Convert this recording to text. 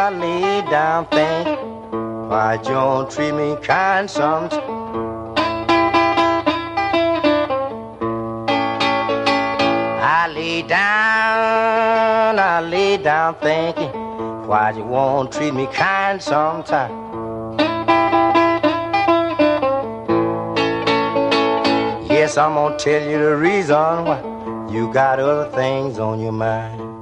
I lay down thinking, why you don't treat me kind sometimes? I lay down thinking, why you won't treat me kind sometimes? Yes, I'm gonna tell you the reason why. You got other things on your mind.